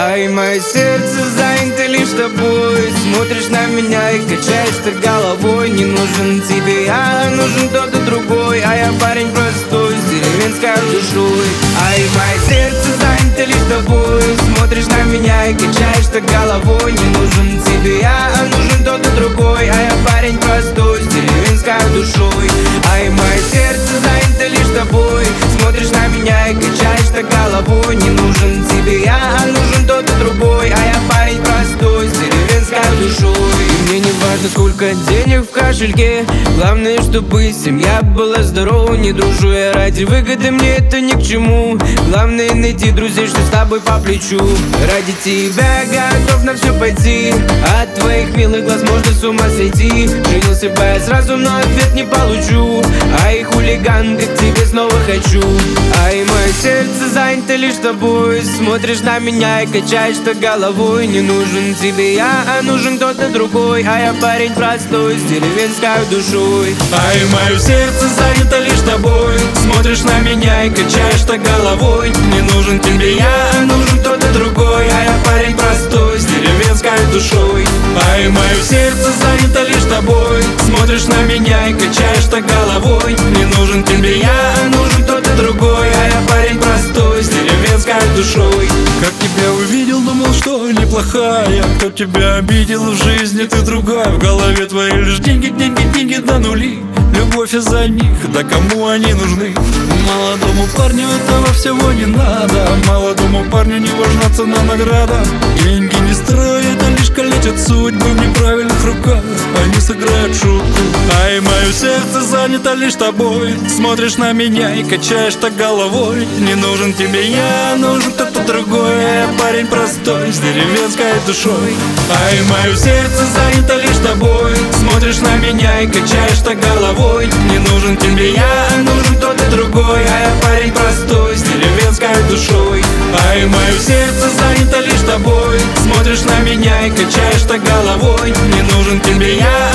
Ай, мое сердце занято лишь тобой. Смотришь на меня и качаешь ты головой. Не нужен тебе я, нужен кто-то другой. А я парень простой, с деревенской душой. Ай, мое сердце занято лишь тобой. Смотришь на меня и качаешь ты головой. Не нужен тебе я, нужен кто-то другой. А я парень простой, с деревенской душой. Ай, мое сердце занято лишь тобой. Смотришь на меня и качаешь ты головой. Не нужен тебе я, нужен кто-то другой. А я парень простой, с деревенской душой. И мне не важно, сколько денег в кошельке. Главное, чтобы семья была здорова. Не дружу я ради выгоды, мне это ни к чему. Главное найти друзей, что с тобой по плечу. Ради тебя готов на все пойти. От твоих милых глаз можно с ума сойти. Женился бы я сразу, но ответ не получу. Ай, хулиган, как тебе снова хочу. Ай, мое сердце занято лишь тобой. Смотришь на меня и качаешь ты головой. Не нужен тебе я, нужен кто-то другой. А я парень простой, с деревенской душой. Ай, мое сердце занято лишь тобой. Смотришь на меня и качаешь ты головой. Не нужен тебе я, нужен кто-то другой. А я парень простой, с деревенской душой. Ай, мое сердце занято лишь тобой. Смотришь на меня и качаешь ты головой. Не нужен тебе я, нужен кто-то другой. А я парень простой, с деревенской душой. Как тебя увидел, думал, что неплохая. Кто тебя обидел в жизни, ты другая. В голове твоей лишь деньги, деньги, деньги до нули. Любовь из-за них, да кому они нужны? Молодому парню этого всего не надо. Молодому парню не важна цена, награда. Деньги не строят, а лишь калечат судьбы. В неправильных руках они сыграют шутку. Ай, мое сердце занято лишь тобой. Смотришь на меня и качаешь так головой. Не нужен тебе я, нужен кто-то другой. А я парень простой, с деревенской душой. Ай, мое сердце занято лишь тобой. Смотришь на меня и качаешь так головой. Не нужен тебе я, нужен кто-то другой. А я парень простой, с деревенской душой. Ай, мое сердце занято лишь тобой. Смотришь на меня и качаешь так головой. Не нужен тебе я,